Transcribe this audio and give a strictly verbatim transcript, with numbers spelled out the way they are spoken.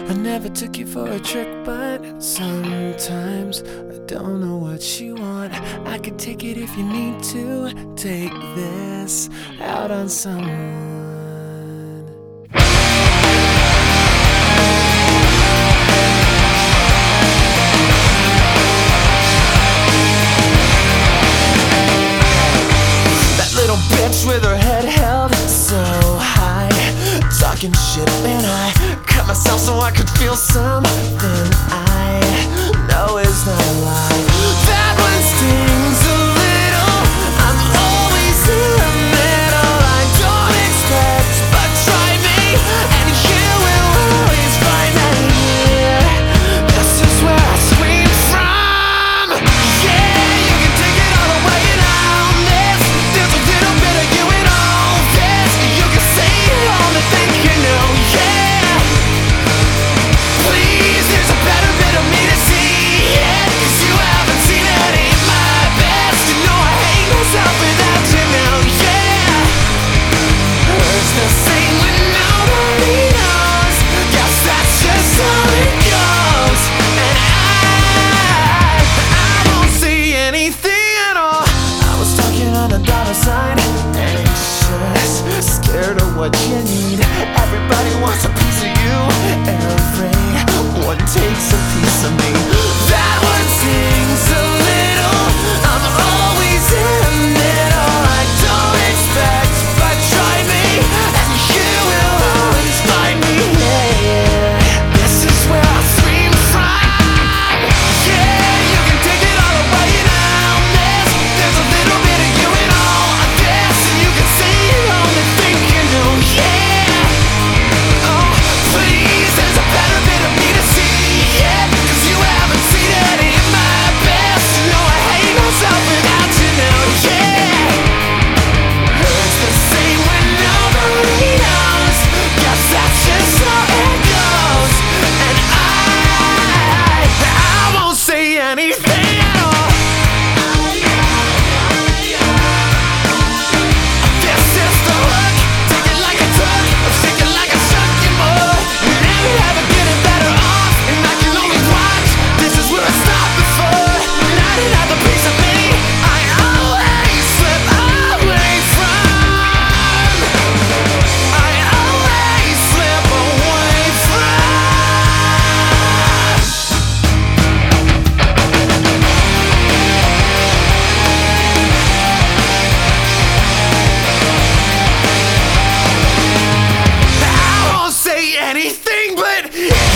I never took you for a trick, but sometimes I don't know what you want. I could take it if you need to. Take this out on someone. That little bitch with her head held so high, talking shit, man, I cut myself so I could feel something I know is not a lie. That one stings a little, I'm always in the middle. I don't expect, but try me, and you will always find that here. This is where I scream from. Yeah, you can take it all away now. This, there's a little bit of you in all this. You can say all the things you know, yeah. Please, there's a better bit of me to see, yeah. Cause you haven't seen any of my best. You know I hate myself without you now, yeah. Hurts the same when nobody knows. Guess that's just how it goes. And I, I won't say anything at all. I was talking on a dollar sign, anxious, scared of what you need. Everybody wants a piece of you, everyone takes a piece of me. That one sings a little, I'm always in the middle. I don't expect, but try me, and you will always find me, yeah. This is where I scream from. Yeah, you can take it all away now. This, there's a little bit of you in all of this, and you can say you only think you know, yeah. Oh, please, there's a better bit of me to see, yeah. Cause you haven't seen any of my best. You know I hate myself without you now, yeah. Hurts the same when nobody knows. Guess that's just how it goes. And I, I won't say anything at all. This is the hook, take it like a drug, shake it like a shuck you more. You never ever getting better off, and I can only watch. This is where I stopped before. When I didn't have the piece of me I always slip away from. I always slip away from. I won't say anything, but